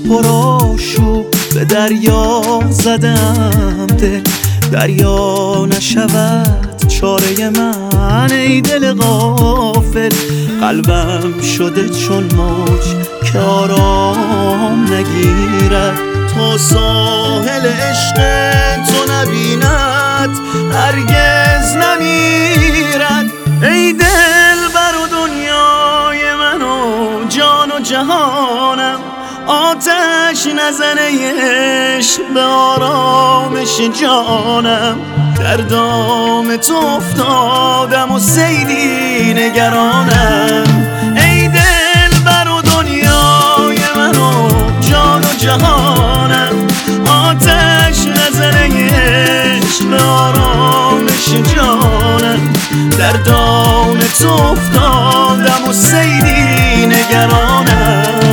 پرآشوب به دریا زدم دل، دریا نشود چاره من. ای دل غافل قلبم شده چون موج که آرام نگیرد تا ساحل عشق تو نبیند هرگز نمیرد. ای دل بر و دنیای من و جان و جهانم، آتش نزنه عشق به آرامش جانم. در دام تو افتادم و سیلی نگرانم. ای دل بر و دنیای من و جان و جهانم، آتش نزنه عشق به آرامش جانم. در دام تو افتادم و سیلی نگرانم.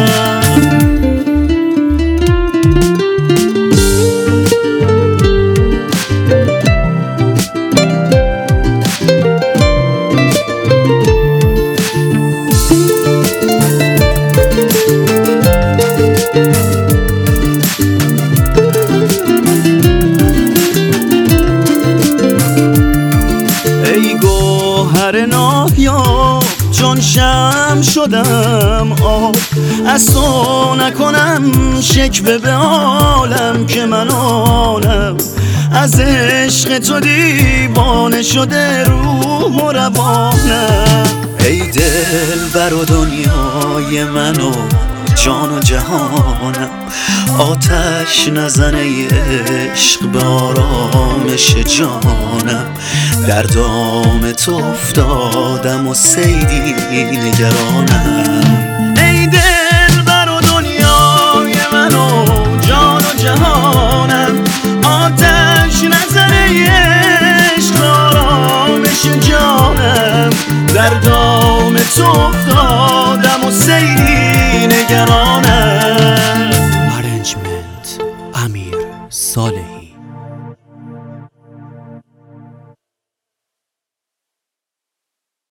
گوهر نایاب چون شمع شدم آب، از تو نکنم شکوه به عالم که من آنم. از عشق تو دیوانه شده روح و روانم. ای دل بر و دنیای من و جان و جهانم، آتش نزنه عشق به آرامش جانم. در دام تو افتادم و سیلی نگرانم. ای دل بر و دنیای من و جان و جهانم، آتش نزنه